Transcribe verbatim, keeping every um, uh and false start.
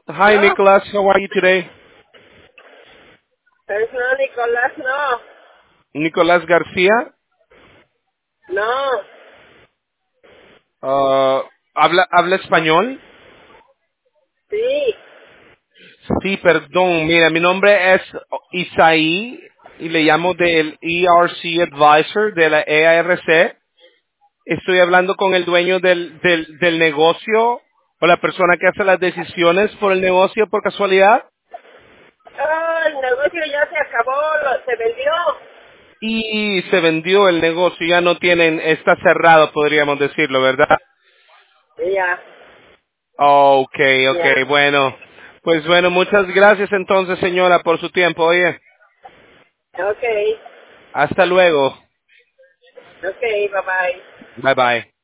Hi, No, Nicholas. How are you today? pero no, Nicolás, no. Nicolás García. No, Uh, ¿habla, ¿Habla español? sí. Sí, perdón. Mira, mi nombre es Isaí y le llamo del E R C Advisor de la E A R C. Estoy hablando con el dueño del, del, del negocio o la persona que hace las decisiones por el negocio por casualidad. Oh, el negocio ya se acabó, lo, se vendió. Y se vendió el negocio, ya no tienen, está cerrado, podríamos decirlo, ¿verdad? Ya, Okay, okay, ya. bueno. Pues bueno, muchas gracias entonces, señora, por su tiempo. Oye, Ok, hasta luego. ok, bye bye. Bye bye.